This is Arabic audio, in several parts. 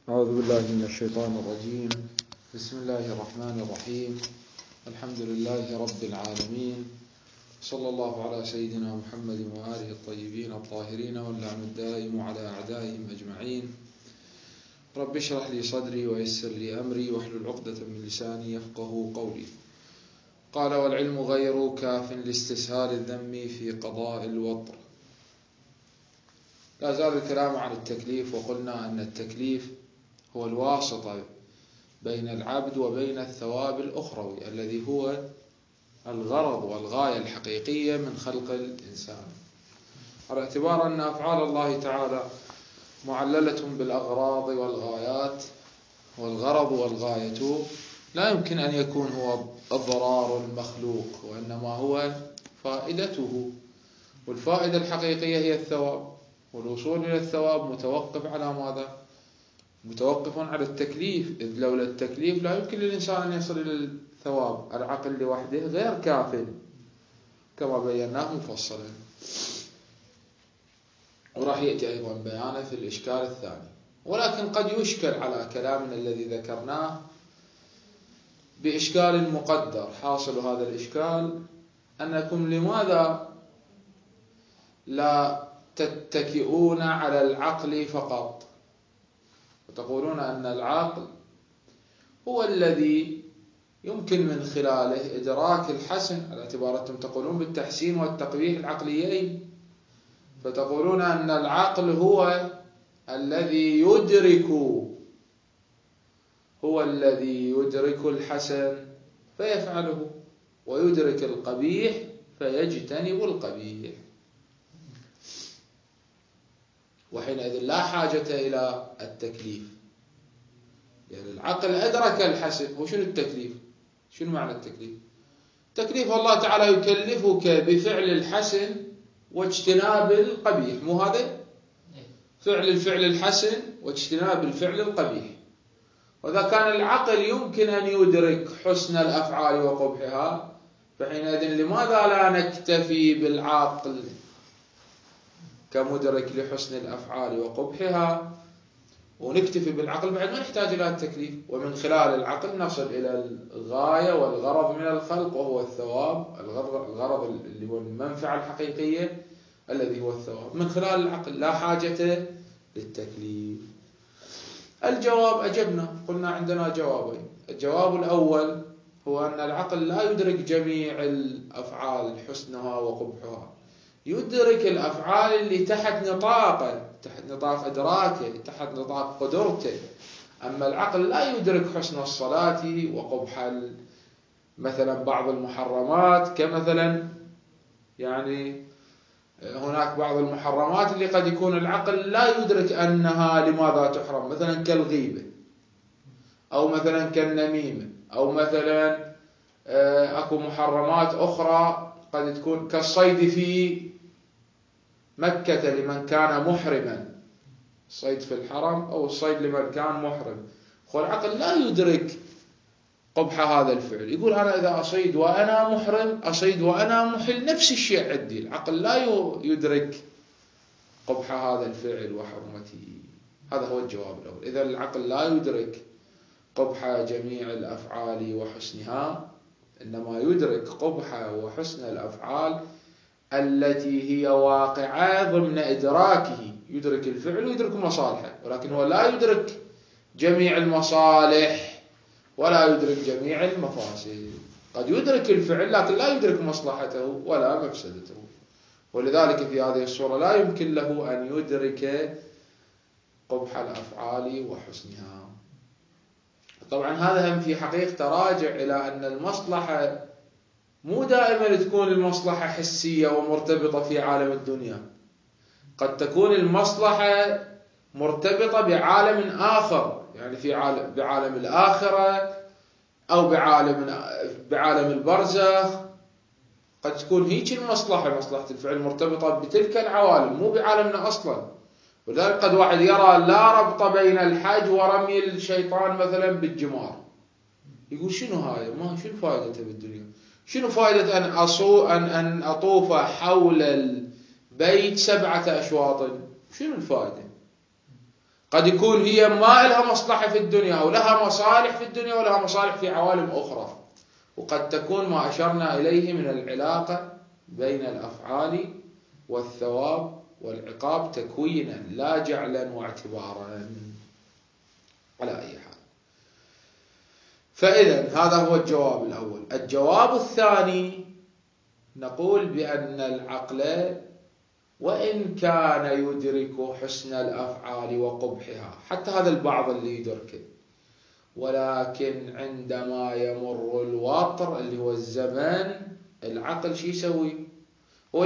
أعوذ بالله من الشيطان الرجيم. بسم الله الرحمن الرحيم. الحمد لله رب العالمين، صلى الله على سيدنا محمد وآله الطيبين الطاهرين، واللعن الدائم على أعدائهم أجمعين. رب اشرح لي صدري ويسر لي أمري واحلل عقدة من لساني يفقه قولي. قال: والعلم غير كاف لاستسهال الذم في قضاء الوطر. لا زال الكلام عن التكليف، وقلنا أن التكليف هو الواسطة بين العبد وبين الثواب الأخروي الذي هو الغرض والغاية الحقيقية من خلق الإنسان، على اعتبار أن أفعال الله تعالى معللة بالأغراض والغايات، والغرض والغاية لا يمكن أن يكون هو أضرار المخلوق، وإنما هو فائدته، والفائدة الحقيقية هي الثواب، والوصول إلى الثواب متوقف على ماذا؟ متوقف على التكليف، إذ لولا التكليف لا يمكن للإنسان أن يصل إلى الثواب. العقل لوحده غير كاف كما بيناه مفصلا، وراح يأتي أيضا بيانه في الإشكال الثاني. ولكن قد يشكل على كلامنا الذي ذكرناه بإشكال مقدر. حاصل هذا الإشكال أنكم لماذا لا تتكئون على العقل فقط، وتقولون أن العقل هو الذي يمكن من خلاله إدراك الحسن، على اعتباركم تقولون بالتحسين والتقبيح العقليين، فتقولون أن العقل هو الذي يدرك الحسن فيفعله، ويدرك القبيح فيجتنب القبيح، وحينئذ لا حاجة إلى التكليف، يعني العقل أدرك الحسن. وشنو التكليف؟ شنو معنى التكليف؟ تكليف الله تعالى يكلفك بفعل الحسن واجتناب القبيح، مو هذا؟ فعل الفعل الحسن واجتناب الفعل القبيح. وإذا كان العقل يمكن أن يدرك حسن الأفعال وقبحها، فحينئذ لماذا لا نكتفي بالعقل كمدرك لحسن الأفعال وقبحها، ونكتفي بالعقل بعد ما نحتاج إلى التكليف، ومن خلال العقل نصل إلى الغاية والغرض من الخلق، وهو الثواب. الغرض اللي هو المنفعة الحقيقية الذي هو الثواب من خلال العقل، لا حاجة للتكليف. الجواب أجبنا، قلنا عندنا جوابين. الجواب الأول هو أن العقل لا يدرك جميع الأفعال حسنها وقبحها، يدرك الأفعال اللي تحت نطاقه، تحت نطاق إدراكه، تحت نطاق قدرته. أما العقل لا يدرك حسن الصلاة وقبح مثلا بعض المحرمات، كمثلا يعني هناك بعض المحرمات اللي قد يكون العقل لا يدرك أنها لماذا تحرم، مثلا كالغيبة، أو مثلا كالنميمة، أو مثلا أكو محرمات أخرى قد تكون كالصيد في مكة لمن كان محرما، الصيد في الحرم أو الصيد لمن كان محرم. والعقل لا يدرك قبح هذا الفعل، يقول أنا إذا أصيد وأنا محرم، أصيد وأنا محل، نفس الشيء عندي. العقل لا يدرك قبح هذا الفعل وحرمته. هذا هو الجواب الأول. إذا العقل لا يدرك قبح جميع الأفعال وحسنها، إنما يدرك قبح وحسن الأفعال التي هي واقعة ضمن إدراكه. يدرك الفعل ويدرك مصالحه، ولكن هو لا يدرك جميع المصالح ولا يدرك جميع المفاسد. قد يدرك الفعل لكن لا يدرك مصلحته ولا مفسدته، ولذلك في هذه الصورة لا يمكن له أن يدرك قبح الأفعال وحسنها. طبعا هذا هم في حقيقة راجع إلى أن المصلحة مو دائما تكون المصلحة حسية ومرتبطة في عالم الدنيا، قد تكون المصلحة مرتبطة بعالم آخر، يعني في بعالم الآخرة، أو بعالم البرزخ. قد تكون هيك المصلحة، مصلحة الفعل مرتبطة بتلك العوالم، مو بعالمنا أصلا. ولذلك قد واحد يرى لا ربط بين الحج ورمي الشيطان مثلا بالجمار، يقول شنو هاي؟ ما شنو فائدته بالدنيا؟ شنو فائدة أن أطوف حول البيت 7 أشواط؟ شنو الفائدة؟ قد يكون هي ما لها مصلحة في الدنيا أو لها مصالح في الدنيا ولها مصالح في عوالم أخرى، وقد تكون ما أشرنا إليه من العلاقة بين الأفعال والثواب والعقاب تكوينا لا جعلا واعتبارا. على أي حال، فإذا هذا هو الجواب الأول. الجواب الثاني نقول بأن العقل وإن كان يدرك حسن الأفعال وقبحها، حتى هذا البعض اللي يدركه، ولكن عندما يمر الوطر اللي هو الزمن، العقل شو يسوي؟ هو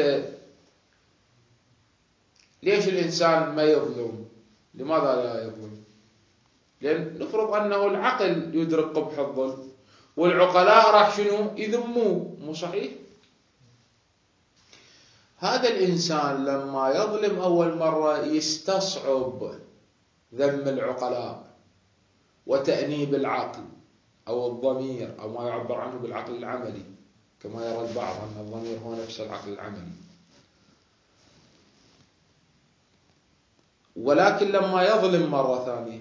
ليش الإنسان ما يظلم؟ لماذا لا يظلم؟ لأن نفرض أنه العقل يدرك قبح الظلم، والعقلاء راح شنو؟ يذموه، مو صحيح؟ هذا الإنسان لما يظلم أول مرة يستصعب ذم العقلاء وتأنيب العقل أو الضمير، أو ما يعبر عنه بالعقل العملي، كما يرى البعض أن الضمير هو نفس العقل العملي. ولكن لما يظلم مرة ثانية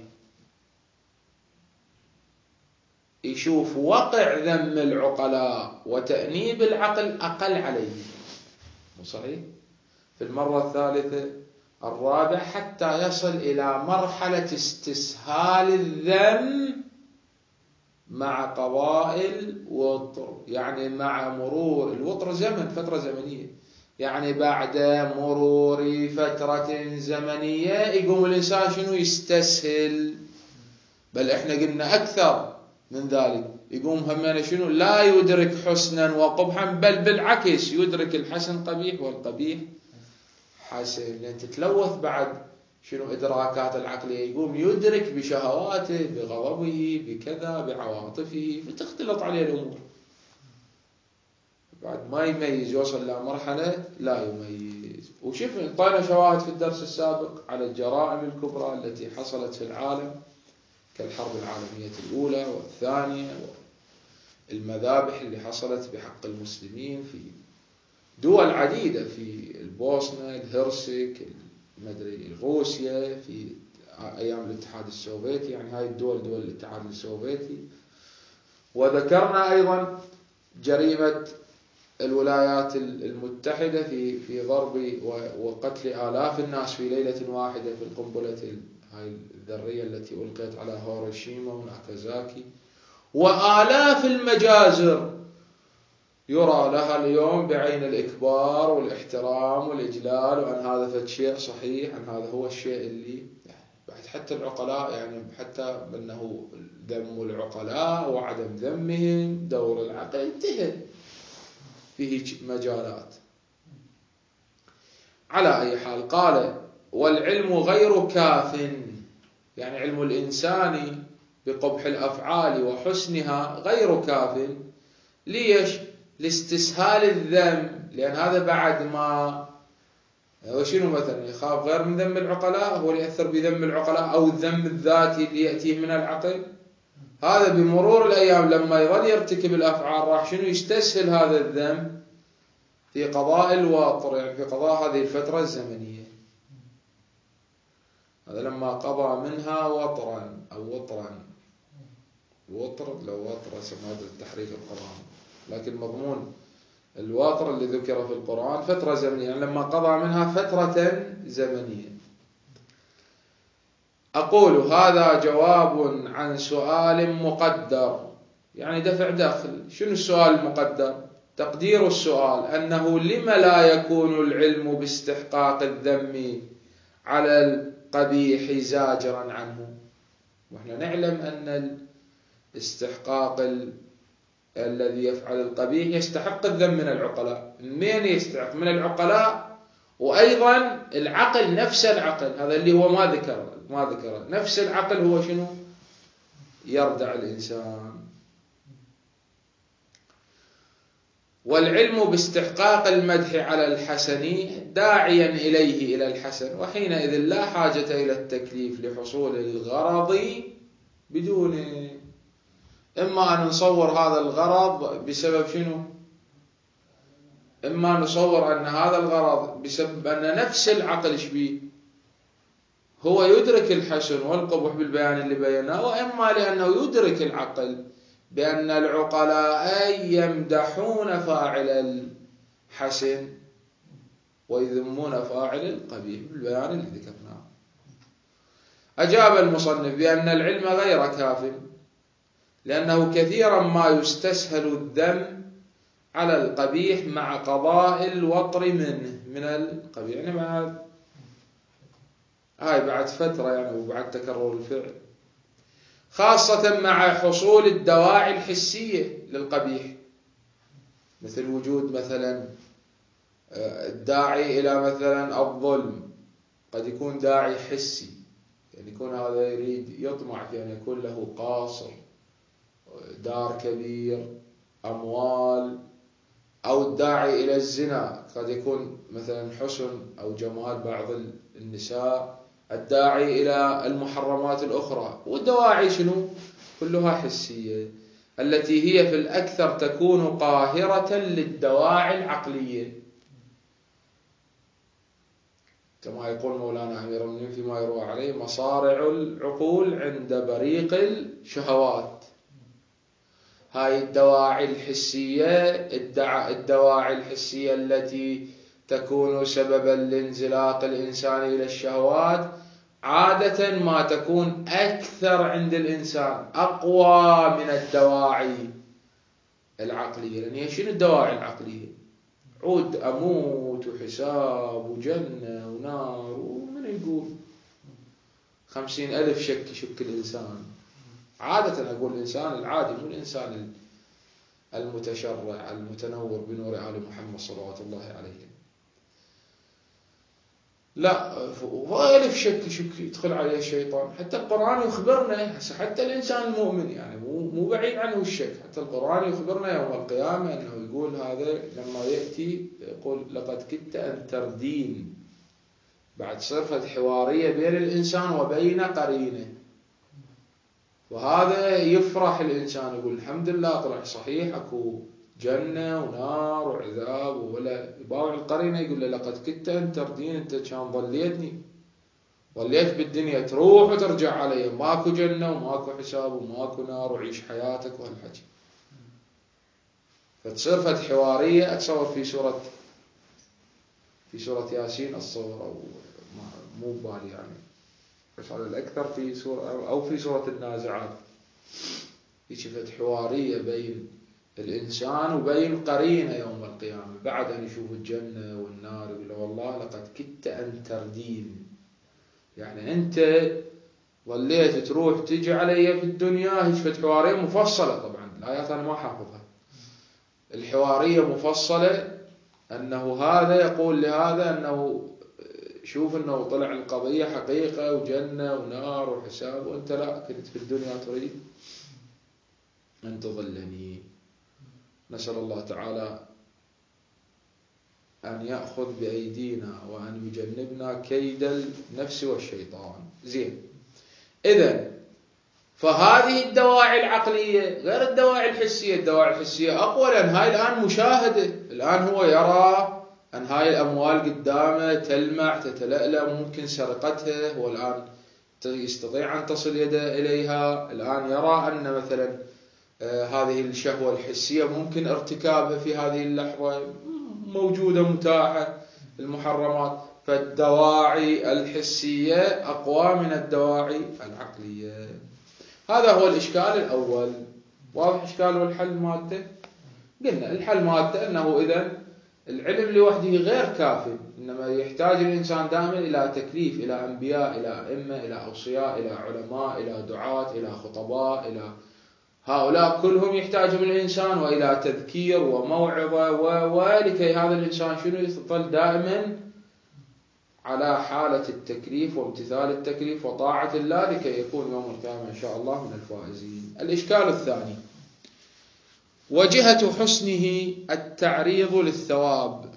يشوف وقع ذم العقلاء وتأنيب العقل أقل عليه، مو صحيح؟ في المرة الثالثة الرابعة حتى يصل إلى مرحلة استسهال الذم مع قضاء الوطر، يعني مع مرور الوطر زمن، فترة زمنية، يعني بعد مرور فترة زمنية يقوم الإنسان شنو؟ يستسهل. بل إحنا قلنا أكثر من ذلك، يقوم همنا شنو؟ لا يدرك حسنا وقبحا، بل بالعكس يدرك الحسن قبيح والقبيح حسن، لأن تتلوث بعد شنو إدراكات العقلية، يقوم يدرك بشهواته، بغضبه، بكذا، بعواطفه، فتختلط عليه الأمور، بعد ما يميز، يوصل إلى مرحلة لا يميز. وشوف انطينا شواهد في الدرس السابق على الجرائم الكبرى التي حصلت في العالم، كالحرب العالمية الأولى والثانية، والمذابح اللي حصلت بحق المسلمين في دول عديدة، في البوسنة، الهرسك، مدري روسيا، في أيام الاتحاد السوفيتي، يعني هاي الدول دول الاتحاد السوفيتي. وذكرنا أيضا جريمة الولايات المتحدة في ضرب وقتل آلاف الناس في ليلة واحدة في القنبلة هاي الذرية التي ألقيت على هيروشيما وناكازاكي، وآلاف المجازر يرى لها اليوم بعين الإكبار والاحترام والإجلال، وأن هذا فد شيء صحيح، أن هذا هو الشيء اللي بعد حتى العقلاء، يعني حتى أنه ذم العقلاء وعدم ذمهم، دور العقل انتهى فيه مجالات. على أي حال، قال والعلم غير كاف، يعني علم الإنسان بقبح الأفعال وحسنها غير كاف. ليش؟ لاستسهال الذم، لأن هذا بعد ما وشنو مثلا يخاف غير من ذم العقلاء، هو اللي يأثر بذم العقلاء أو الذم الذاتي اللي يأتيه من العقل. هذا بمرور الأيام لما يظل يرتكب الأفعال راح شنو؟ يستسهل هذا الذم في قضاء الوطر، يعني في قضاء هذه الفترة الزمنية. هذا لما قضى منها وطرا أو وطرا، الوطر لو وطر سماد التحريك القرآن، لكن مضمون الوطر اللي ذكر في القرآن فترة زمنية، يعني لما قضى منها فترة زمنية. أقول هذا جواب عن سؤال مقدر، يعني دفع داخل. شنو السؤال المقدر؟ تقدير السؤال أنه لما لا يكون العلم باستحقاق الذم على القبيح زاجرا عنه. ونحن نعلم أن الاستحقاق الذي يفعل القبيح يستحق الذم من العقلاء. من يستحق؟ من العقلاء، وأيضا العقل، نفس العقل هذا اللي هو ما ذكر نفس العقل هو شنو؟ يردع الإنسان. والعلم باستحقاق المدح على الحسن داعيا إليه إلى الحسن، وحينئذ لا حاجة إلى التكليف لحصول الغرض بدونه. إما أن نصور هذا الغرض بسبب شنو؟ إما نصور أن هذا الغرض بسبب أن نفس العقل شبيه هو يدرك الحسن والقبح بالبيان اللي بيناه، وإما لأنه يدرك العقل بأن العقلاء يمدحون فاعل الحسن ويذمون فاعل القبيح بالبيان اللي ذكرناه. أجاب المصنف بأن العلم غير كاف، لأنه كثيرا ما يستسهل الذم على القبيح مع قضاء الوطر منه من القبيح، يعني بعد فترة يعني وبعد تكرر الفعل، خاصة مع حصول الدواعي الحسية للقبيح، مثل وجود مثلا الداعي إلى مثلا الظلم قد يكون داعي حسي، يعني يكون هذا يريد يطمع في أن يكون له قاصر، دار كبير، أموال، أو الداعي إلى الزنا قد يكون مثلا حسن أو جمال بعض النساء، الداعي إلى المحرمات الأخرى، والدواعي شنو؟ كلها حسية، التي هي في الأكثر تكون قاهرة للدواعي العقلية، كما يقول مولانا أمير المؤمنين فيما يروى عليه: مصارع العقول عند بريق الشهوات. هاي الدواعي الحسية، الدواعي الحسية التي تكون سببا لانزلاق الإنسان إلى الشهوات، عادة ما تكون أكثر عند الإنسان، أقوى من الدواعي العقلية. لأن هي شنو الدواعي العقلية؟ عود أموت وحساب وجنة ونار، ومن يقول 50,000 شك الإنسان. عادة أقول الإنسان العادي، مو الإنسان المتشرع المتنور بنور آل محمد صلوات الله عليه. لا، وألف شك يدخل عليه الشيطان. حتى القرآن يخبرنا، حتى الإنسان المؤمن يعني مو بعيد عنه الشك. حتى القرآن يخبرنا يوم القيامة أنه يقول هذا لما يأتي يقول: لقد كدت أن تردين. بعد صرفة حوارية بين الإنسان وبين قرينه، وهذا يفرح الإنسان، يقول الحمد لله طلع صحيح أكو جنة ونار وعذاب، ولا يباوع القرينة يقول له: لقد كدت أن تردين، أنت كان ظليتني بالدنيا تروح وترجع علي، ماكو جنة وماكو حساب وماكو نار، وعيش حياتك وهالحكي. فتصير فد حوارية. أتصور في سورة ياسين الصور، أو مو بالي يعني، بس على الأكثر في سورة أو في سورة النازعات، يشفت حوارية بين الإنسان وبين قرينه يوم القيامة بعد أن يشوف الجنة والنار، يقول له: والله لقد كدت أن تردين، يعني أنت ظليت تروح تجي علي في الدنيا. يشفت حوارية مفصلة، طبعا الآيات أنا ما حافظها، الحوارية مفصلة، أنه هذا يقول لهذا أنه شوف أنه طلع القضية حقيقة وجنة ونار وحساب، وأنت لا، كنت في الدنيا تريد أن تضلني. نسأل الله تعالى أن يأخذ بأيدينا وأن يجنبنا كيد النفس والشيطان. زين، إذن فهذه الدواعي العقلية غير الدواعي الحسية. الدواعي الحسية أقوى، لأن هاي الآن مشاهدة، الآن هو يرى أن هاي الأموال قدامه تلمع تتلألأ، ممكن سرقتها، هو الآن يستطيع أن تصل يده إليها. الآن يرى أن مثلا هذه الشهوة الحسية ممكن ارتكابها في هذه اللحظة، موجودة متاحة، المحرمات. فالدواعي الحسية أقوى من الدواعي العقلية. هذا هو الإشكال الأول. واضح إشكال والحل مالته؟ قلنا الحل مالته أنه إذن العلم لوحده غير كافي، إنما يحتاج الإنسان دائما إلى تكليف، إلى أنبياء، إلى أئمة، إلى أوصياء، إلى علماء، إلى دعاة، إلى خطباء، إلى هؤلاء كلهم يحتاجهم الإنسان، وإلى تذكير وموعظة، ولكي هذا الإنسان شنو يظل دائما على حالة التكليف وامتثال التكليف وطاعة الله، لكي يكون يوم القيامة إن شاء الله من الفائزين. الإشكال الثاني: وجهة حسنه التعريض للثواب،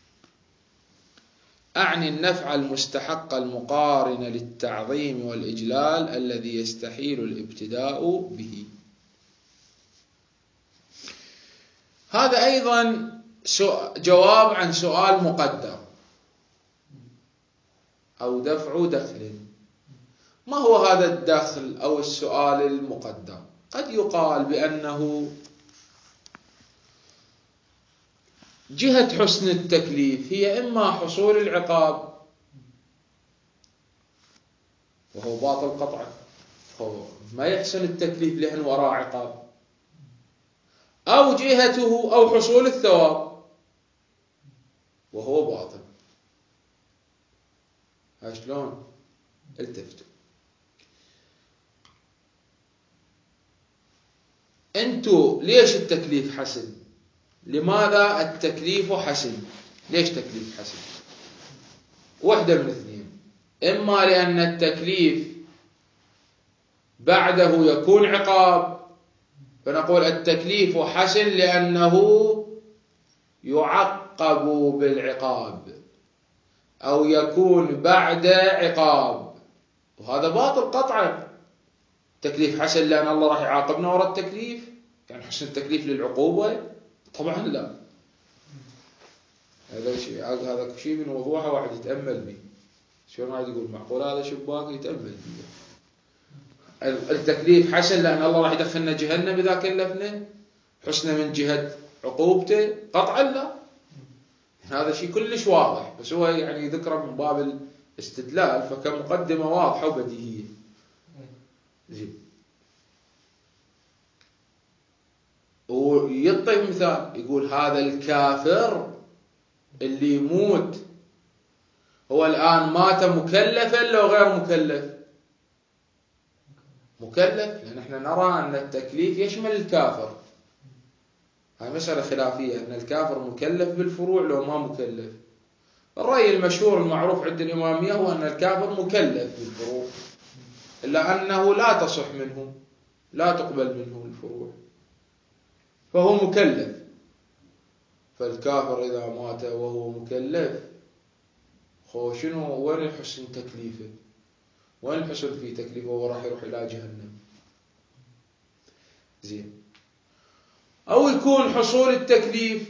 أعني النفع المستحق المقارن للتعظيم والإجلال الذي يستحيل الابتداء به. هذا أيضا جواب عن سؤال مقدر، أو دفع دخل. ما هو هذا الدخل أو السؤال المقدر؟ قد يقال بأنه جهة حسن التكليف هي إما حصول العقاب وهو باطل قطعا، هو ما يحسن التكليف لأن وراء عقاب، أو جهته أو حصول الثواب وهو باطل. ها شلون؟ التفتوا. أنتوا ليش التكليف حسن؟ لماذا التكليف حسن؟ ليش تكليف حسن؟ واحدة من اثنين: إما لأن التكليف بعده يكون عقاب، فنقول التكليف حسن لأنه يعقب بالعقاب، أو يكون بعد عقاب، وهذا باطل قطعا. التكليف حسن لأن الله راح يعاقبنا وراء التكليف، يعني حسن التكليف للعقوبة؟ طبعا لا. هذا شيء من وضوحه واحد يتأمل به. شلون واحد يقول معقول هذا شباك؟ يتأمل به. التكليف حسن لأن الله راح يدخلنا جهنم إذا كلفنا، حسن من جهة عقوبته؟ قطعا لا. هذا شيء كلش واضح، بس هو يعني ذكره من باب الاستدلال، فكمقدمة واضحة وبديهية. زين. ويعطي مثال يقول هذا الكافر اللي يموت هو الآن مات مكلفا لو غير مكلف؟ مكلف، لأن احنا نرى أن التكليف يشمل الكافر. هاي مسألة خلافية، أن الكافر مكلف بالفروع لو ما مكلف. الرأي المشهور المعروف عند الإمامية هو أن الكافر مكلف بالفروع، إلا أنه لا تصح منه، لا تقبل منه الفروع، فهو مكلف. فالكافر إذا مات وهو مكلف، شنو وين الحسن تكليفه؟ وين الحسن في تكليفه؟ وهو راح يروح إلى جهنم. زين. أو يكون حصول التكليف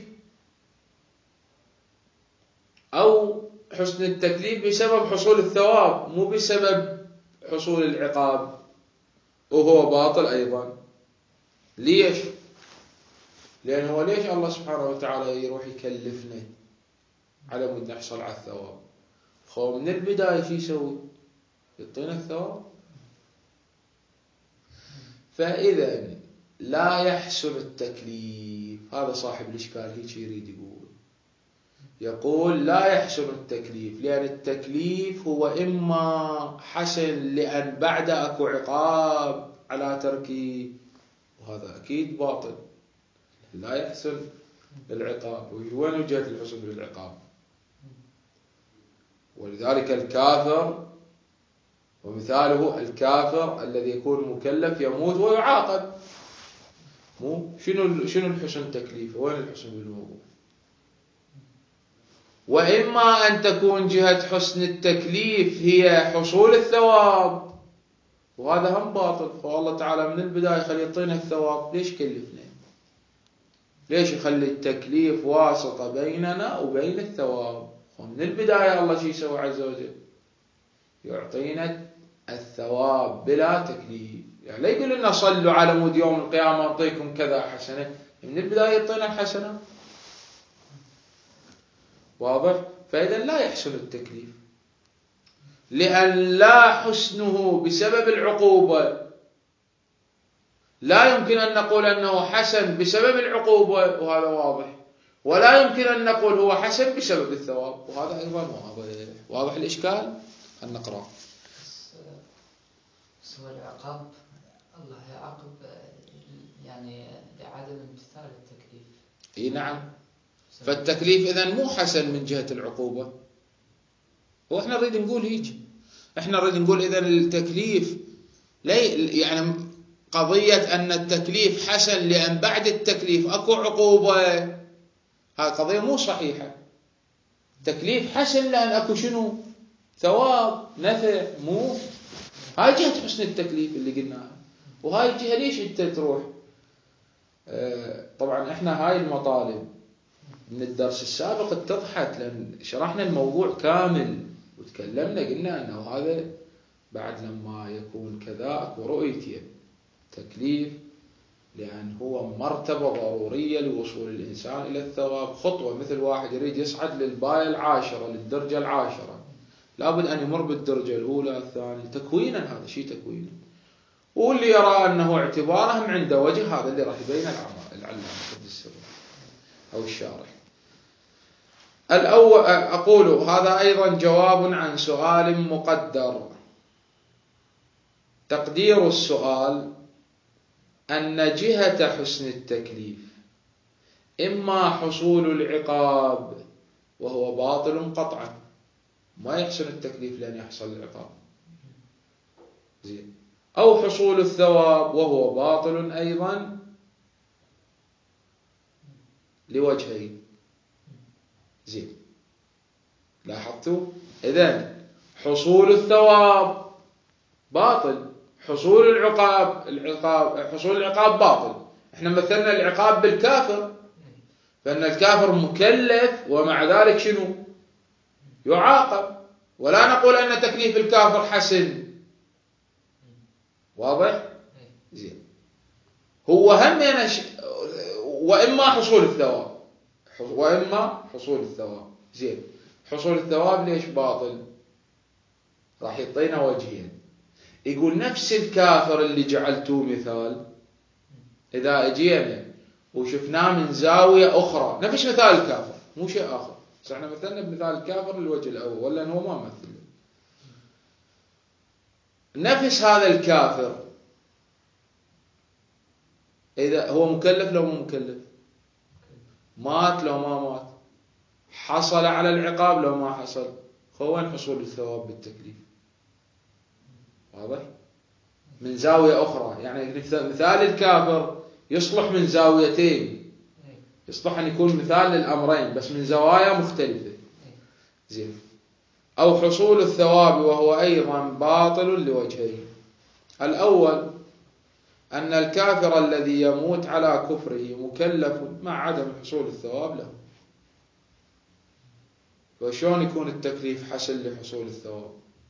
أو حسن التكليف بسبب حصول الثواب، مو بسبب حصول العقاب، وهو باطل أيضا. ليش؟ لأنه ليش الله سبحانه وتعالى يروح يكلفنا على مود نحصل على الثواب؟ من البداية شو يسوي؟ يعطينا الثواب. فإذا لا يحسن التكليف، هذا صاحب الإشكال هيك يريد يقول لا يحسن التكليف، لأن التكليف هو إما حسن لأن بعد أكو عقاب على تركه، وهذا أكيد باطل. لا يحسن العقاب، وين وجهة الحسن بالعقاب؟ ولذلك الكافر، ومثاله الكافر الذي يكون مكلف يموت ويعاقب. مو شنو الحسن تكليفه؟ وين الحسن بالموضوع؟ وإما أن تكون جهة حسن التكليف هي حصول الثواب، وهذا هم باطل. فالله تعالى من البداية يخلي يعطينا الثواب، ليش كلفنا؟ ليش يخلي التكليف واسطة بيننا وبين الثواب؟ ومن البداية الله شو يسوي عز وجل؟ يعطينا الثواب بلا تكليف. يعني لا يقول لنا صلوا على مود يوم القيامة أعطيكم كذا حسنة، من البداية يعطينا الحسنة. واضح؟ فإذا لا يحسن التكليف، لأن لا حسنه بسبب العقوبة. لا يمكن أن نقول أنه حسن بسبب العقوبة، وهذا واضح، ولا يمكن أن نقول هو حسن بسبب الثواب، وهذا أيضا واضح. واضح الإشكال؟ خلينا نقرأ. سوى العقاب، الله يعاقب يعني لعدم امتثال التكليف. اي نعم. فالتكليف إذن مو حسن من جهة العقوبة. وإحنا نريد نقول هيك، إحنا نريد نقول إذن التكليف يعني قضية أن التكليف حسن لأن بعد التكليف أكو عقوبة، هذه قضية مو صحيحة. تكليف حسن لأن أكو شنو؟ ثواب، نفع، مو هاي جهة حسن التكليف اللي قلناها. وهاي الجهة ليش أنت تروح؟ طبعا إحنا هاي المطالب من الدرس السابق اتضحت، لأن شرحنا الموضوع كامل وتكلمنا، قلنا أنه هذا بعد لما يكون كذا اكو رؤيتين: تكليف لأن هو مرتبة ضرورية لوصول الإنسان إلى الثواب، خطوة، مثل واحد يريد يصعد للباية العاشرة، للدرجة العاشرة، لابد أن يمر بالدرجة الأولى الثانية، تكوينا، هذا شيء تكوينا. واللي يرى أنه اعتبارهم عنده وجه، هذا اللي راح يبين العلامة قدس السر أو الشارح. الأول أقول هذا أيضا جواب عن سؤال مقدر. تقدير السؤال أن جهة حسن التكليف إما حصول العقاب وهو باطل قطعا، ما يحسن التكليف لأن يحصل العقاب، زين، أو حصول الثواب وهو باطل أيضا لوجهين. زين، لاحظتوا؟ إذن حصول الثواب باطل، حصول حصول العقاب باطل. احنا مثلنا العقاب بالكافر، فإن الكافر مكلف ومع ذلك شنو؟ يعاقب. ولا نقول أن تكليف الكافر حسن. واضح؟ زين. هو هم وإما حصول الثواب، وإما حصول الثواب. زين، حصول الثواب ليش باطل؟ راح يعطينا وجهين. يقول نفس الكافر اللي جعلتوه مثال، إذا اجينا وشفناه من زاوية أخرى، نفس مثال الكافر مو شيء آخر، بس احنا مثلنا بمثال الكافر الوجه الأول، ولا هو ما مثل. نفس هذا الكافر إذا هو مكلف لو مو مكلف، مات لو ما مات، حصل على العقاب لو ما حصل، وين حصول الثواب بالتكليف؟ واضح؟ من زاوية أخرى. يعني مثال الكافر يصلح من زاويتين، يصلح أن يكون مثال للأمرين بس من زوايا مختلفة. زين. أو حصول الثواب وهو أيضا باطل لوجهين. الأول أن الكافر الذي يموت على كفره مكلف مع عدم حصول الثواب له. وشون يكون التكليف حسن لحصول الثواب؟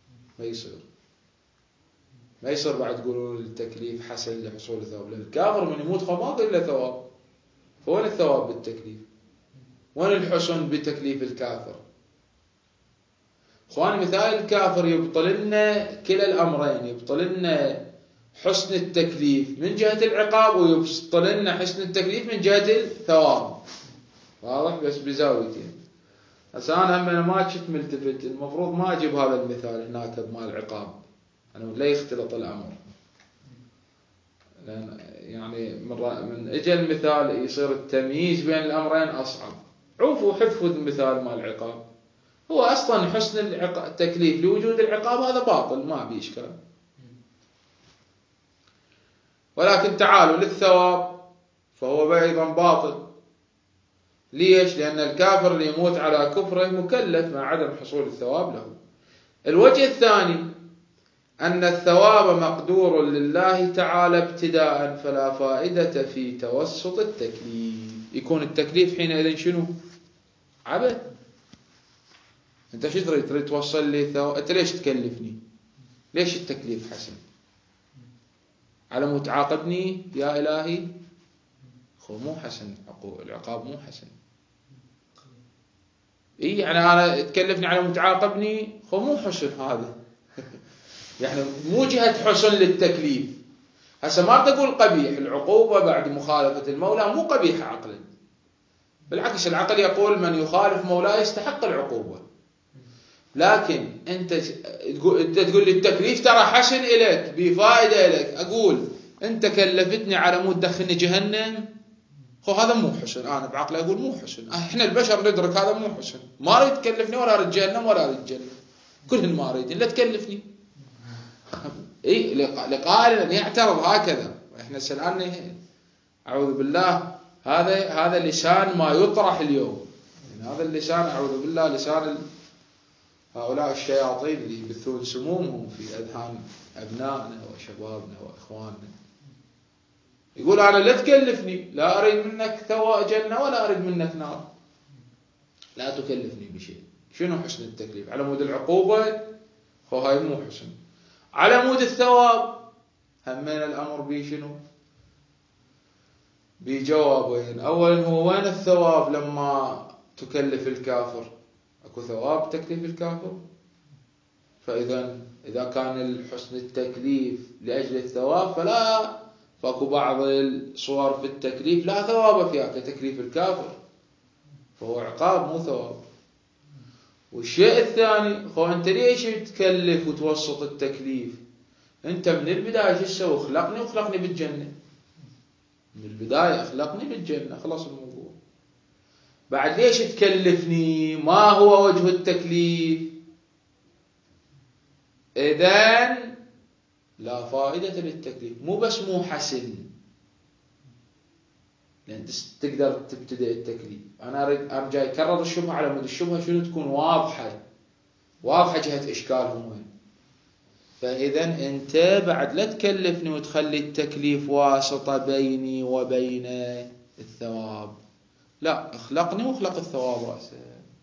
ما يصير بعد تقولون التكليف حسن لحصول الثواب، لأن الكافر من يموت ما إلا ثواب. فوين الثواب بالتكليف؟ وين الحسن بتكليف الكافر؟ اخوان، مثال الكافر يبطل لنا كلا الأمرين، يبطل لنا حسن التكليف من جهة العقاب، ويبطل لنا حسن التكليف من جهة الثواب. واضح؟ بس بزاويتين. هسه أنا ما كنت ملتفت، المفروض ما أجيب هذا المثال هناك بمال العقاب، أنا لا يختلط الأمر، لأن يعني من إجا المثال يصير التمييز بين الأمرين أصعب. عوفوا حذفوا المثال مال العقاب، هو أصلا حسن التكليف لوجود العقاب هذا باطل، ما بيه إشكال. ولكن تعالوا للثواب فهو أيضا باطل. ليش؟ لأن الكافر اللي يموت على كفره مكلف مع عدم حصول الثواب له. الوجه الثاني أن الثواب مقدور لله تعالى ابتداء، فلا فائدة في توسط التكليف. يكون التكليف حينئذ شنو؟ عبث. أنت شو تريد توصل لي ثواب؟ أنت ليش تكلفني؟ ليش التكليف حسن؟ على مود تعاقبني يا إلهي؟ هو مو حسن، العقاب مو حسن. إيه يعني أنا تكلفني على مود تعاقبني؟ هو مو حسن هذا. يعني مو جهة حسن للتكليف. هسه ما تقول قبيح العقوبة بعد مخالفة المولى، مو قبيحة عقلا، بالعكس العقل يقول من يخالف مولاه يستحق العقوبة. لكن أنت تقول لي التكليف ترى حسن إليك بفائدة إليك، أقول أنت كلفتني على مود تدخلني جهنم، هذا مو حسن. أنا بعقلي أقول مو حسن. إحنا البشر ندرك هذا مو حسن، ما أريد تكلفني ولا أريد جهنم ولا أريد جنة، كلهن ما أريد إلا تكلفني. إيه لقائل أن يعترض هكذا. إحنا الآن أعوذ بالله هذا لسان ما يطرح اليوم، يعني هذا اللسان أعوذ بالله لسان هؤلاء الشياطين اللي يبثون سمومهم في أذهان أبنائنا وشبابنا وإخواننا. يقول أنا لا تكلفني، لا أريد منك ثواب جنة ولا أريد منك نار، لا تكلفني بشيء. شنو حسن التكليف؟ على مود العقوبة، هاي مو حسن. على مود الثواب همين الأمر بي شنو؟ بجوابين. أولا هو وين الثواب لما تكلف الكافر؟ أكو ثواب تكليف الكافر؟ إذا كان الحسن التكليف لأجل الثواب فأكو بعض الصور في التكليف لا ثواب فيها كتكليف الكافر، فهو عقاب مو ثواب. والشيء الثاني أنت ليش تكلف وتوسط التكليف؟ أنت من البداية شو تسوي؟ خلقني بالجنة. من البداية أخلقني بالجنة، خلاص الموضوع. بعد ليش تكلفني؟ ما هو وجه التكليف؟ إذن لا فائدة للتكليف. مو بس مو حسن، لأن تقدر تبتدئ التكليف. أنا جاي أكرر الشبهة على مود الشبهة شنو تكون واضحة جهة إشكالهم وين. فإذا أنت بعد لا تكلفني وتخلي التكليف واسطة بيني وبين الثواب، لا، اخلقني واخلق الثواب رأسا،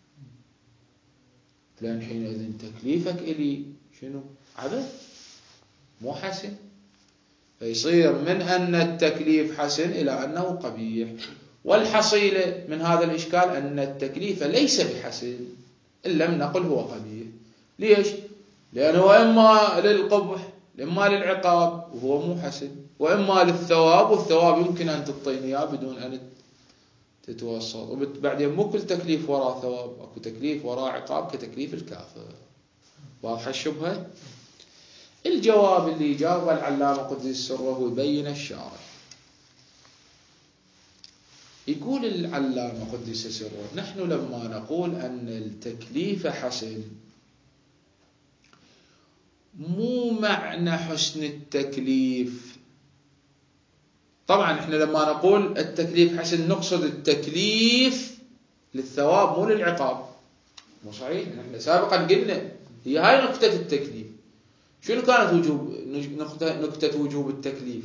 لأن حينئذ تكليفك إلي شنو؟ عبث مو حسن. فيصير من أن التكليف حسن إلى أنه قبيح. والحصيلة من هذا الإشكال أن التكليف ليس بحسن إن لم نقل هو قبيح. ليش؟ لأنه إما للقبح إما للعقاب وهو مو حسن، وإما للثواب والثواب يمكن أن تعطيني إياه بدون أن تتوسط. وبعدين مو كل تكليف وراء ثواب، أكو تكليف وراء عقاب كتكليف الكافر. واضحة الشبهة؟ الجواب اللي جاوب العلامة قدس سره يبين الشارح. يقول العلامة قدس سره: نحن لما نقول أن التكليف حسن، مو معنى حسن التكليف. طبعا احنا لما نقول التكليف حسن نقصد التكليف للثواب مو للعقاب. مو صحيح؟ احنا سابقا قلنا هي هاي نكتة التكليف. شنو كانت نكتة وجوب التكليف؟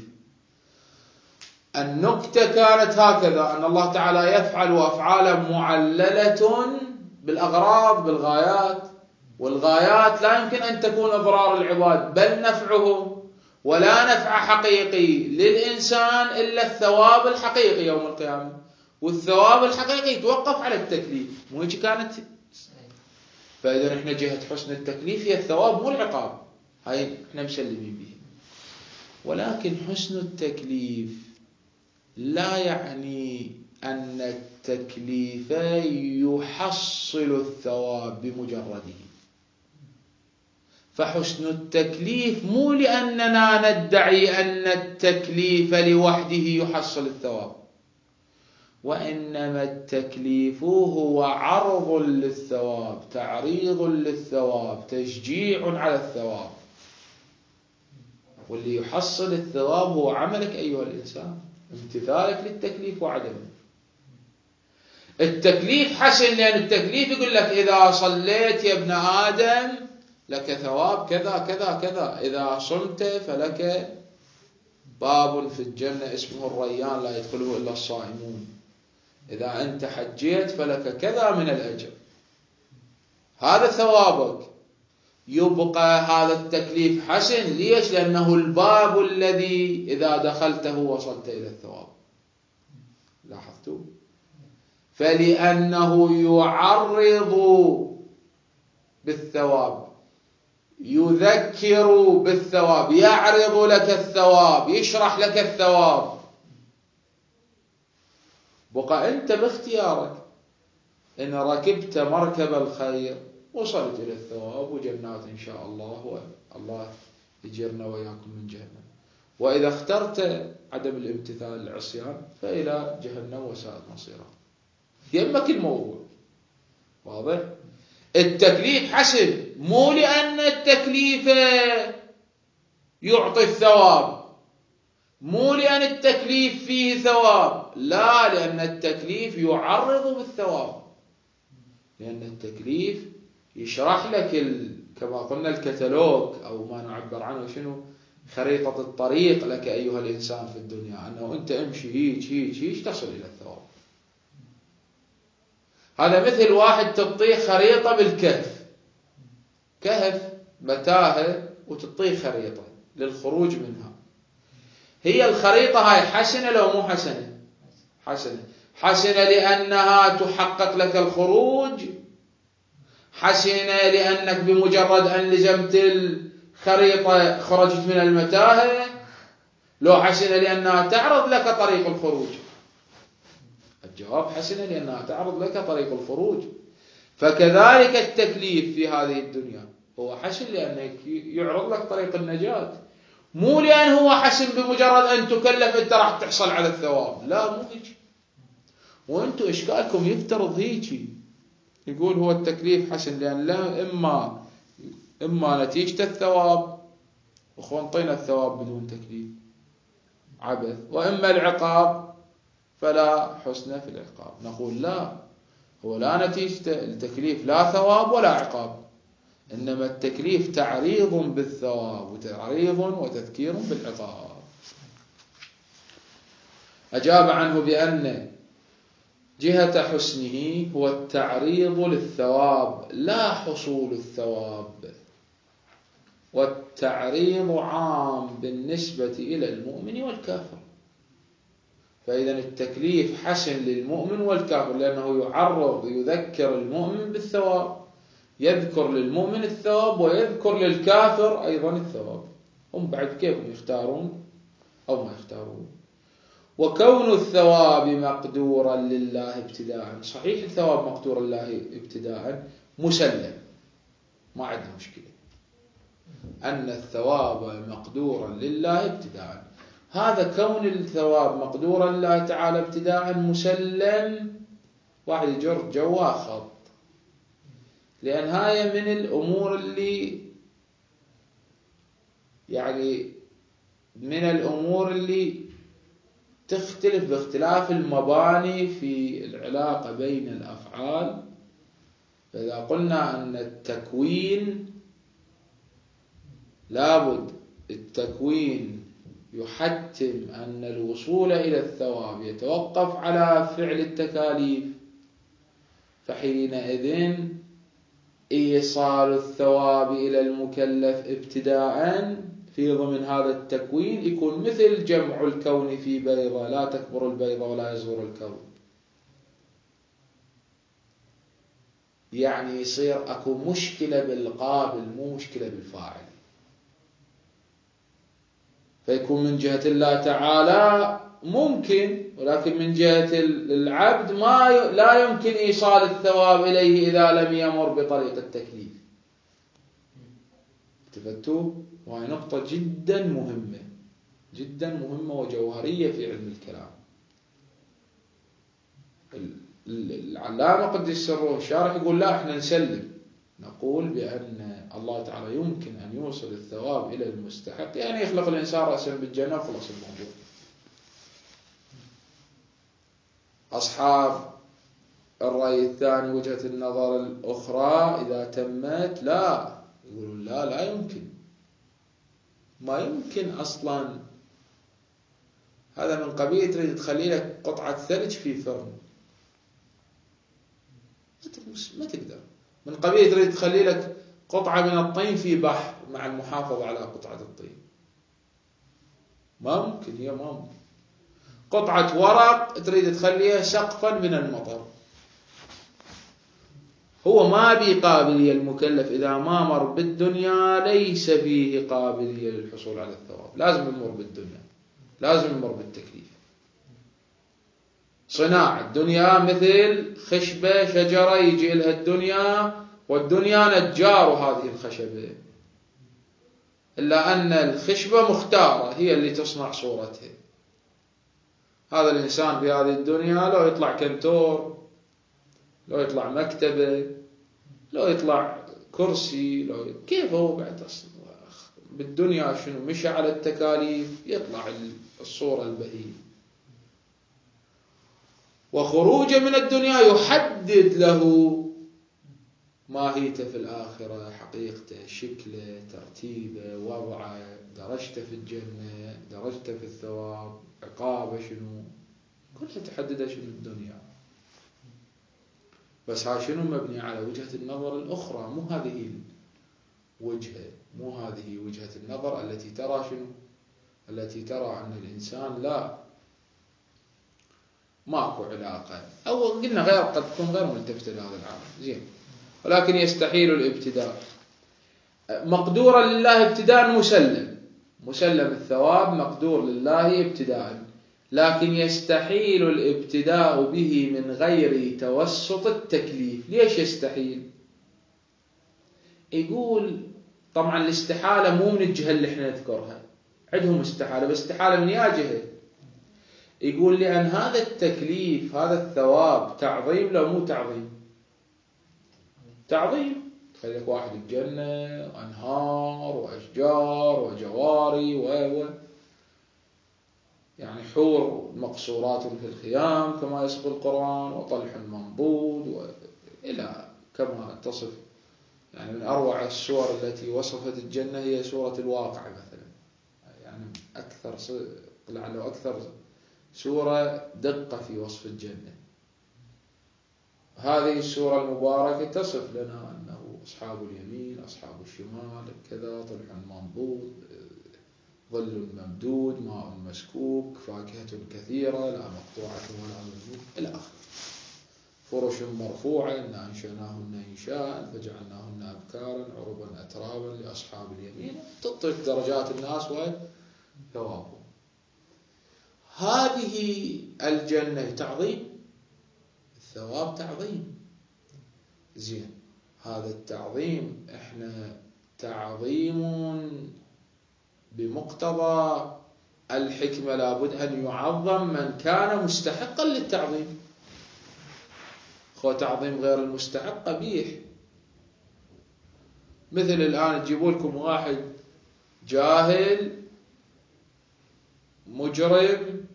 النكتة كانت هكذا: أن الله تعالى يفعل أفعالا معللة بالأغراض بالغايات، والغايات لا يمكن أن تكون إضرار العباد بل نفعهم، ولا نفع حقيقي للإنسان إلا الثواب الحقيقي يوم القيامة، والثواب الحقيقي يتوقف على التكليف. مو هيك كانت؟ فإذا احنا جهة حسن التكليف هي الثواب مو العقاب، هاي احنا مسلمين به. ولكن حسن التكليف لا يعني أن التكليف يحصل الثواب بمجرده. فحسن التكليف مو لأننا ندعي أن التكليف لوحده يحصل الثواب، وإنما التكليف هو عرض للثواب، تعريض للثواب، تشجيع على الثواب. واللي يحصل الثواب هو عملك أيها الإنسان، امتثالك للتكليف وعدمه. التكليف حسن لأن التكليف يقول لك إذا صليت يا ابن آدم لك ثواب كذا كذا كذا، إذا صمت فلك باب في الجنة اسمه الريان لا يدخله إلا الصائمون، إذا أنت حجيت فلك كذا من الأجر. هذا ثوابك. يبقى هذا التكليف حسن. ليش؟ لأنه الباب الذي إذا دخلته وصلت إلى الثواب. لاحظتوا؟ فلأنه يعرض بالثواب، يذكر بالثواب، يعرض لك الثواب، يشرح لك الثواب. بقى أنت باختيارك إن ركبت مركب الخير وصلت إلى الثواب وجنات إن شاء الله، والله يجرنا وإياكم من جهنم. وإذا اخترت عدم الامتثال العصيان فإلى جهنم وساءت مصيرا. يهمك الموضوع. واضح؟ التكليف حسن مو لأن التكليف يعطي الثواب، مو لأن التكليف فيه ثواب، لا، لأن التكليف يعرض بالثواب، لأن التكليف يشرح لك كما قلنا الكتالوج أو ما نعبر عنه شنو، خريطة الطريق لك أيها الإنسان في الدنيا، أنه أنت امشي هيك هيك هيك تصل إلى الثواب. هذا مثل واحد تعطيه خريطة بالكهف، كهف متاهة وتعطيه خريطة للخروج منها. هي الخريطة هاي حسنة لو مو حسنة؟ حسنة. حسنة لأنها تحقق لك الخروج، حسنة لأنك بمجرد أن لزمت الخريطة خرجت من المتاهة، لو حسنة لأنها تعرض لك طريق الخروج؟ الجواب حسنة لأنها تعرض لك طريق الخروج. فكذلك التكليف في هذه الدنيا هو حسن لأنك يعرض لك طريق النجاة، مو لأن هو حسن بمجرد أن تكلف أنت راح تحصل على الثواب. لا، مو هيك. وأنتم إشكالكم يفترض هيك، يقول هو التكليف حسن لأن لا إما نتيجة الثواب، أخوان طينا الثواب بدون تكليف عبث، وإما العقاب فلا حسن في العقاب. نقول لا، هو لا نتيجة التكليف لا ثواب ولا عقاب، إنما التكليف تعريض بالثواب وتعريض وتذكير بالعقاب. أجاب عنه بأن جهة حسنه هو التعريض للثواب لا حصول الثواب، والتعريض عام بالنسبة إلى المؤمن والكافر. فإذا التكليف حسن للمؤمن والكافر لأنه يعرض يذكر المؤمن بالثواب، يذكر للمؤمن الثواب ويذكر للكافر أيضا الثواب. هم بعد كيف يختارون أو ما يختارون. وكون الثواب مقدورا لله ابتداء، صحيح الثواب مقدور لله ابتداء مسلم، ما عندنا مشكلة أن الثواب مقدورا لله ابتداء. هذا كون الثواب مقدورا لله تعالى ابتداء مسلم، واحد يجر جواه خط، لأن هاي من الأمور اللي تختلف باختلاف المباني في العلاقة بين الأفعال. فإذا قلنا أن التكوين لابد التكوين يحتم أن الوصول إلى الثواب يتوقف على فعل التكاليف، فحينئذ إيصال الثواب إلى المكلف ابتداء في ضمن هذا التكوين يكون مثل جمع الكون في بيضة، لا تكبر البيضة ولا يصغر الكون. يعني يصير أكو مشكلة بالقابل مو مشكلة بالفاعل. فيكون من جهة الله تعالى ممكن، ولكن من جهة العبد لا يمكن إيصال الثواب إليه إذا لم يمر بطريق التكليف. تفتوا؟ وهي نقطة جدا مهمة جدا مهمة وجوهرية في علم الكلام. العلامة قدس سره الشارح يقول لا، احنا نسلم، نقول بأن الله تعالى يمكن أن يوصل الثواب إلى المستحق، يعني يخلق الإنسان رأسا بالجنة وخلص الموضوع. أصحاب الرأي الثاني وجهة النظر الأخرى إذا تمت لا، يقولون لا يمكن، ما يمكن أصلا. هذا من قبيل تريد تخلي لك قطعة ثلج في فرن، ما تقدر. من قبيل تريد تخلي لك قطعة من الطين في بحر مع المحافظة على قطعة الطين، ما ممكن. هي ما ممكن. قطعة ورق تريد تخليها سقفا من المطر، هو ما بي قابلية. المكلف إذا ما مر بالدنيا ليس فيه قابلية للحصول على الثواب، لازم يمر بالدنيا، لازم يمر بالتكليف. صناعة الدنيا مثل خشبة شجرة يجي لها الدنيا، والدنيا نجار هذه الخشبة، إلا أن الخشبة مختارة هي اللي تصنع صورتها. هذا الإنسان في هذه الدنيا لو يطلع كنتور، لو يطلع مكتبة، لو يطلع كرسي، كيف هو بعد أصلا بالدنيا شنو مشى على التكاليف يطلع الصورة البهية. وخروجه من الدنيا يحدد له ماهيته في الآخرة، حقيقته، شكله، ترتيبه، وضعه، درجته في الجنة، درجته في الثواب، عقابه شنو، كلها تحدده شنو الدنيا. بس ها شنو مبني على وجهة النظر الأخرى، مو هذه الوجهة. مو هذه وجهة النظر التي ترى شنو؟ التي ترى أن الإنسان لا ماكو علاقة، أو قلنا غير قد تكون غير ملتفتة لهذا العالم زين، ولكن يستحيل الابتداء. مقدورا لله ابتداء مسلم الثواب مقدور لله ابتداء، لكن يستحيل الابتداء به من غير توسط التكليف. ليش يستحيل؟ يقول طبعا الاستحالة مو من الجهة اللي احنا نذكرها، عندهم استحالة، بس استحالة من يا جهة. يقول لأن هذا التكليف هذا الثواب تعظيم لو مو تعظيم؟ تعظيم. تخيل لك واحد بجنة وأنهار وأشجار وجواري يعني حور مقصورات في الخيام كما يصف القرآن، وطلح منضود إلى كما تصف. يعني من أروع السور التي وصفت الجنة هي سورة الواقع مثلا، يعني لعله أكثر سورة دقة في وصف الجنة. هذه السورة المباركة تصف لنا أنه أصحاب اليمين أصحاب الشمال كذا، طلح منضود، ظل ممدود، ماء مسكوب، فاكهة كثيرة لا مقطوعة ولا ممنوعة إلى آخره. فرش مرفوعة إنا أنشأناهن إنشاء فجعلناهن أبكارا عربا أترابا لأصحاب اليمين، تطرق درجات الناس وثوابهم. هذه الجنة تعظيم، الثواب تعظيم زين. هذا التعظيم احنا تعظيم بمقتضى الحكمة، لابد أن يعظم من كان مستحقا للتعظيم. تعظيم غير المستحق قبيح. مثل الآن تجيبوا لكم واحد جاهل مجرم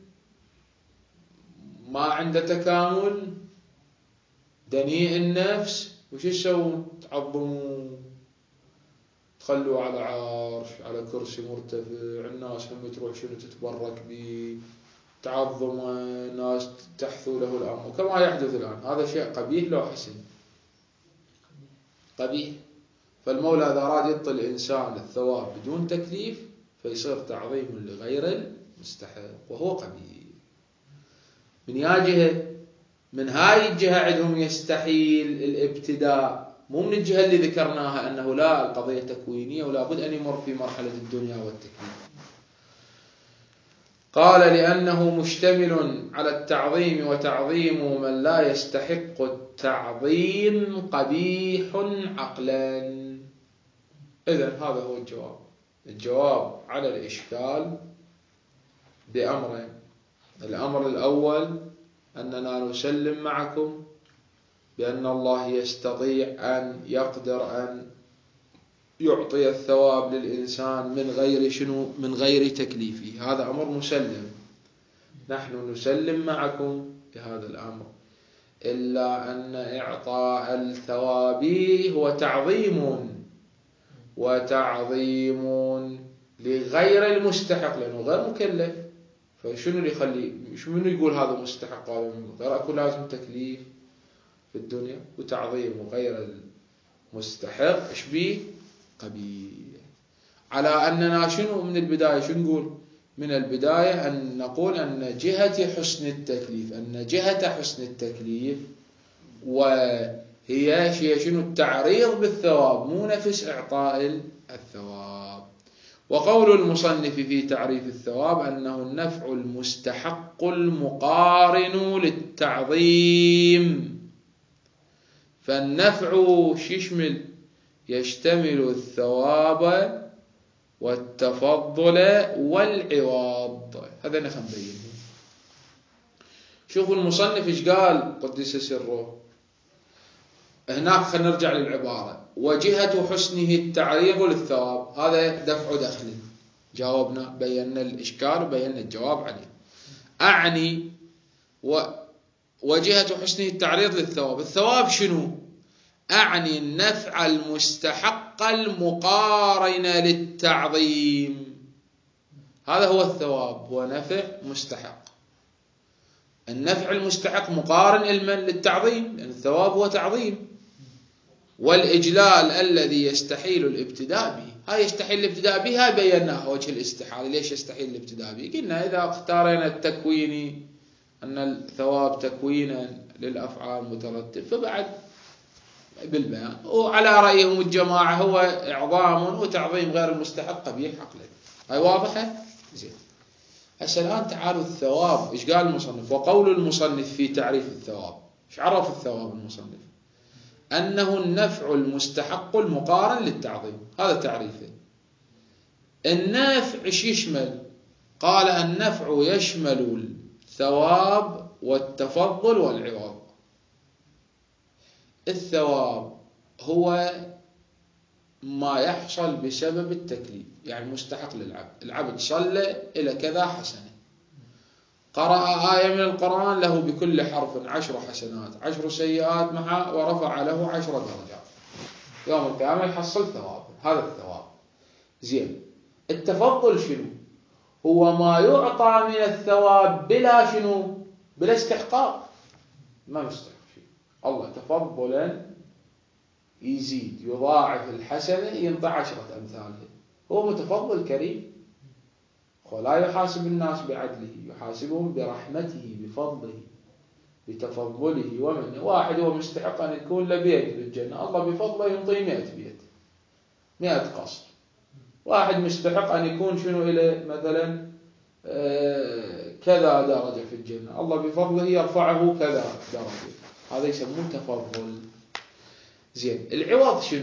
ما عنده تكامل دنيء النفس، وش تسوون؟ تعظموا، تخلوا على عرش على كرسي مرتفع، الناس هم تروح شنو تتبرك به، تعظم الناس تحثوا له الأمر كما يحدث الآن. هذا شيء قبيح لو حسن؟ قبيح. فالمولى إذا أراد يعطي الإنسان الثواب بدون تكليف فيصير تعظيم لغير المستحق وهو قبيح. من يا جهة، من هاي الجهة عندهم يستحيل الابتداء، مو من الجهة اللي ذكرناها أنه لا القضية تكوينية ولا بد أن يمر في مرحلة الدنيا والتكليف. قال لأنه مشتمل على التعظيم، وتعظيم من لا يستحق التعظيم قبيح عقلا. إذن هذا هو الجواب. الجواب على الإشكال بأمرين. الأمر الأول أننا نسلم معكم بأن الله يستطيع أن يقدر أن يعطي الثواب للإنسان من غير شنو؟ من غير تكليفه. هذا أمر مسلم، نحن نسلم معكم بهذا الأمر. إلا أن إعطاء الثواب هو تعظيم، وتعظيم لغير المستحق لأنه غير مكلف. فشنو اللي يخلي شنو يقول هذا مستحق هذا غير أكو لازم تكليف في الدنيا، وتعظيم غير المستحق إيش بيه؟ قبيح. على أننا شنو من البداية شنو نقول؟ من البداية أن نقول أن جهة حسن التكليف، أن جهة حسن التكليف وهي شنو؟ التعريض بالثواب، مو نفس إعطاء الثواب. وقول المصنف في تعريف الثواب أنه النفع المستحق المقارن للتعظيم. فالنفع يشمل يشتمل الثواب والتفضل والعوض. هذا نحن نبينه. شوفوا المصنف ايش قال قدس سره هناك. خلينا نرجع للعبارة وجهة حسنه التعريض للثواب، هذا دفع دخل. جاوبنا بينا الإشكال وبينا الجواب عليه. أعني وجهة حسنه التعريض للثواب، الثواب شنو؟ أعني النفع المستحق المقارن للتعظيم. هذا هو الثواب، هو نفع مستحق. النفع المستحق مقارن للتعظيم، لأن الثواب هو تعظيم. والإجلال الذي يستحيل الابتداء به. هاي يستحيل الابتداء به، هاي بيناها وجه الاستحالة. ليش يستحيل الابتداء به؟ قلنا إذا اختارنا التكويني أن الثواب تكوينا للأفعال مترتب، فبعد بالبيان. وعلى رأيهم الجماعة هو إعظام وتعظيم غير المستحق قبيح عقلا. هاي واضحة؟ زين. هسه الآن تعالوا الثواب. إيش قال المصنف؟ وقول المصنف في تعريف الثواب. إيش عرف الثواب المصنف؟ أنه النفع المستحق المقارن للتعظيم. هذا تعريفه. النفع إيش يشمل؟ قال النفع يشمل الثواب والتفضل والعوض. الثواب هو ما يحصل بسبب التكليف، يعني مستحق للعبد. العبد صلى إلى كذا حسنة، قرأ آية من القرآن، له بكل حرف 10 حسنات، 10 سيئات محا، ورفع له 10 درجات. يوم القيامة يحصل ثواب. هذا الثواب. زين. التفضل شنو؟ هو ما يعطى من الثواب بلا شنو؟ بلا استحقاق. ما مستحق شيء. الله تفضلا يزيد، يضاعف الحسنة، ينطى 10 أمثالها. هو متفضل كريم، ولا يحاسب الناس بعدله، يحاسبهم برحمته، بفضله، بتفضله ومنه. واحد هو مستحق أن يكون له بيت بالجنة، الله بفضله ينطيه 100 بيت، 100 قصر. واحد مستحق أن يكون شنو إلى مثلا كذا درجة في الجنة، الله بفضله يرفعه كذا درجة. هذا يسمونه تفضل. زين. العوض شنو؟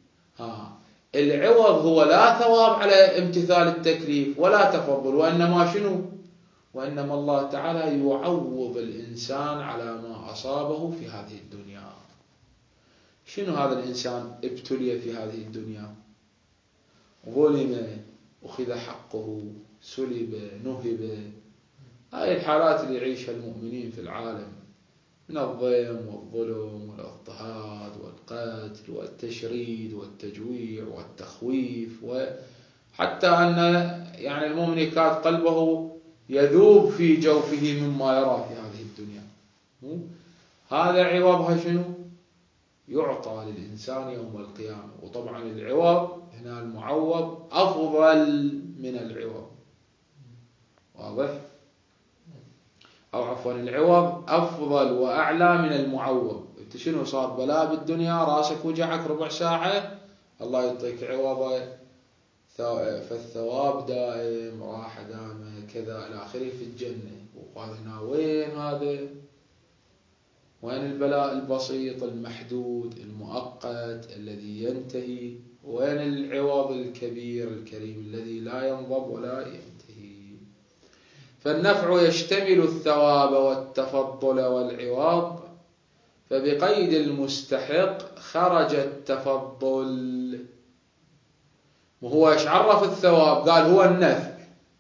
العوض هو لا ثواب على امتثال التكليف ولا تفضل، وإنما شنو؟ وإنما الله تعالى يعوض الإنسان على ما أصابه في هذه الدنيا. شنو هذا الإنسان؟ ابتلي في هذه الدنيا، ظلم، أخذ حقه، سلب، نهب. هاي الحالات اللي يعيشها المؤمنين في العالم من الضيم والظلم والاضطهاد والقتل والتشريد والتجويع والتخويف، وحتى أن يعني المؤمن يكاد قلبه يذوب في جوفه مما يرى في هذه الدنيا. هذا عوضها شنو؟ يعطى للإنسان يوم القيامة. وطبعا العوض هنا المعوض أفضل من العوض. واضح؟ أو عفوا العوض أفضل وأعلى من المعوض. أنت شنو صار بلاء بالدنيا، راسك وجعك ربع ساعة، الله يعطيك عوضه، فالثواب دائم، راحة دائمة، كذا إلى آخره في الجنة. وقال هنا وين هذا؟ وين البلاء البسيط المحدود المؤقت الذي ينتهي؟ وين العوض الكبير الكريم الذي لا ينضب ولا ينتهي؟ فالنفع يشتمل الثواب والتفضل والعوض، فبقيد المستحق خرج التفضل. وهو ايش عرف الثواب؟ قال هو النفع.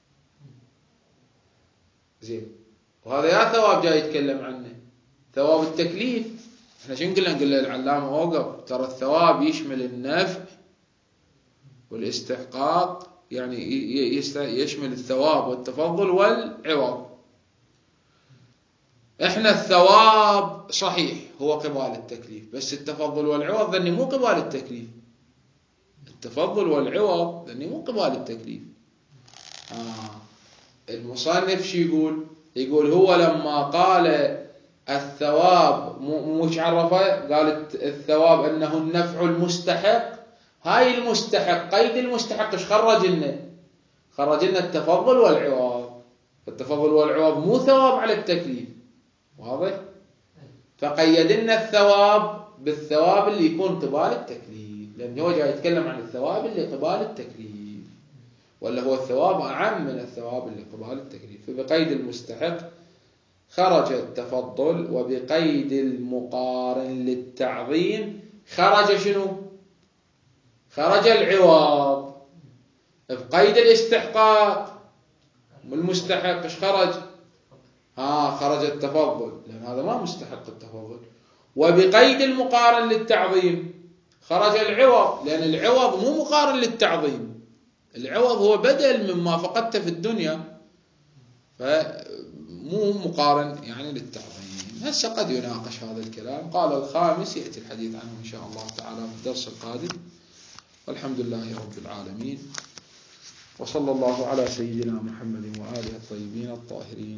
زين. وهذا يا ثواب جاي يتكلم عنه، ثواب التكليف. احنا شنو قلنا؟ نقول للعلامة وقف، ترى الثواب يشمل النفع والاستحقاق، يعني يشمل الثواب والتفضل والعوض. احنا الثواب صحيح هو قبال التكليف، بس التفضل والعوض ذني مو قبال التكليف. التفضل والعوض ذني مو قبال التكليف. المصنف شو يقول؟ يقول هو لما قال الثواب مش عرفه، قال الثواب أنه النفع المستحق. هاي المستحق، قيد المستحق ايش خرج لنا؟ خرج لنا التفضل والعوض. التفضل والعوض مو ثواب على التكليف. واضح؟ فقيد لنا الثواب بالثواب اللي يكون قبال التكليف، لأنه هو جاي يتكلم عن الثواب اللي قبال التكليف، ولا هو الثواب أعم من الثواب اللي قبال التكليف. فبقيد المستحق خرج التفضل، وبقيد المقارن للتعظيم خرج شنو؟ خرج العوض. بقيد الاستحقاق والمستحق ايش خرج؟ خرج التفضل، لأن هذا ما مستحق التفضل. وبقيد المقارن للتعظيم خرج العوض، لأن العوض مو مقارن للتعظيم. العوض هو بدل مما فقدت في الدنيا، فمو مقارن يعني للتعظيم. هسه قد يناقش هذا الكلام. قال الخامس يأتي الحديث عنه إن شاء الله تعالى في الدرس القادم. والحمد لله رب العالمين، وصلى الله على سيدنا محمد وآله الطيبين الطاهرين.